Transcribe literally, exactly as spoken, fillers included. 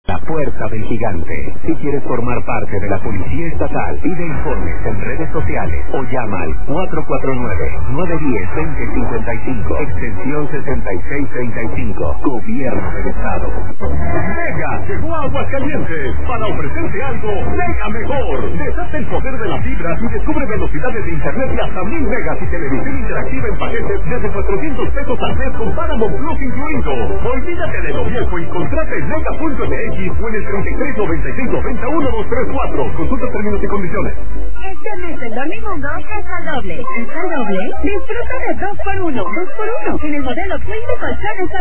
La Puerta del Gigante. Si quieres formar parte de la Policía Estatal, pide informes en redes sociales o llama al cuatro cuatro nueve, nueve uno cero, dos cero cinco cinco, extensión sesenta y seis treinta y cinco. Gobierno del Estado. Mega llegó a Aguascalientes para ofrecerte algo mega mejor. Deshazte el poder de las fibras y descubre velocidades de internet de hasta mil megas y televisión interactiva en paquetes desde cuatrocientos pesos al mes con Paramount Plus incluido. Olvídate de lo viejo y contrata en mega punto m x o en el treinta y tres noventa y seis noventa uno dos tres cuatro. Consulta términos y condiciones. Este mes en Dormimundo es al doble. ¿Es al doble? Disfruta de dos por uno. dos por uno en el modelo Queen de colchones